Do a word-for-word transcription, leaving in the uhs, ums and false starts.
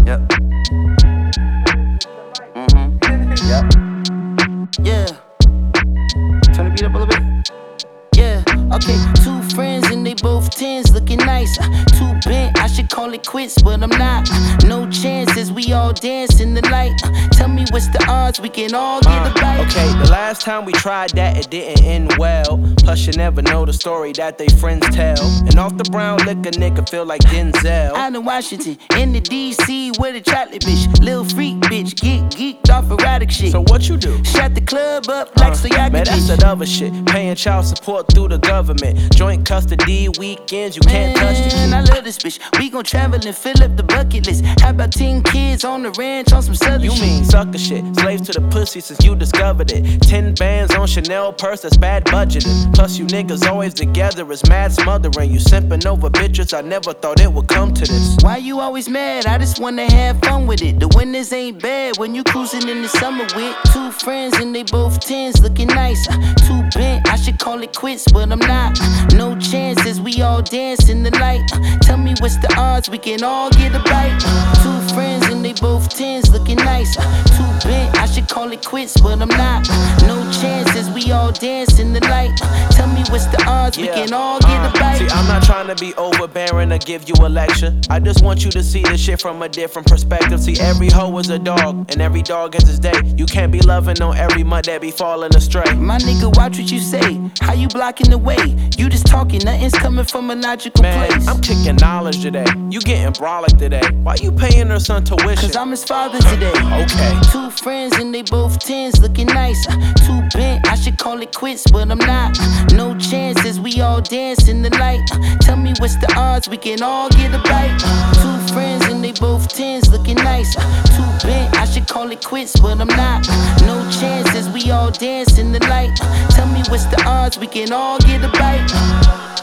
Yep. Mm-hmm. Yep. Yeah. Turn the beat up a little bit. Yeah. Okay. Two friends and they both tens, looking nice. Uh, too bent, I should call it quits, but I'm not. Uh, no chances, we all dance in the light. Uh, tell me what's the odds we can all get uh, a bite. Okay, the last time we tried that, it didn't end well. Plus, you never know the story that they friends tell. And off the brown liquor, nigga feel like Denzel. Out in Washington, in the D C with a chocolate bitch. Lil freak bitch, get geeked off erotic shit. So what you do? Shut the club up like Uh, Stoyakovich. man, that's that other shit. Paying child support through the government. Joint custody weekends, you can't touch the Man, I kid. love this bitch. We gon' travel and fill up the bucket list. How about ten kids on the ranch on some southern You shit? mean sucker shit. Slaves to the pussy since you discovered it. Ten bands on Chanel purse, that's bad budgeting. Plus you niggas always together, it's mad smothering. You simping over bitches, I never thought it would come to this. Why you always mad? I just wanna have fun with it. The winters ain't bad when you cruising in the summer with two friends and they both tens, looking nice. Uh, too bent, I should call it quits, but I'm not. Uh, no chances, we all dance in the light. Uh, tell me what's the odds we can all get a bite. Uh, two friends and they both tens, looking nice. Uh, too bent, I should call it quits, but I'm not. Uh, no chances, we all dance in the light. Uh, tell me what's the odds we can all get a uh, bite. See, I'm not trying to be overbearing or give you a lecture. I just want you to see this shit from a different perspective. See, every hoe is a dog, and every dog has his day. You can't be loving on every mud that be falling astray. My nigga, watch what you say. How you blocking the way? You just talking, nothing's coming from a logical Man, place. I'm kicking knowledge today. You getting brolic today. Why you paying her son tuition? Cause I'm his father today. Okay. Two friends and they both tens, looking nice. Uh, too bent, I should call it quits, but I'm not. Uh, no chances, we all dance in the light. Uh, tell me what's the odds we can all get a bite. Uh, two friends and they both tens, looking nice. Uh, too bent, I should call it quits, but I'm not. Uh, no chances, we all dance in the light. Uh, tell me what's the odds we can all get a bite.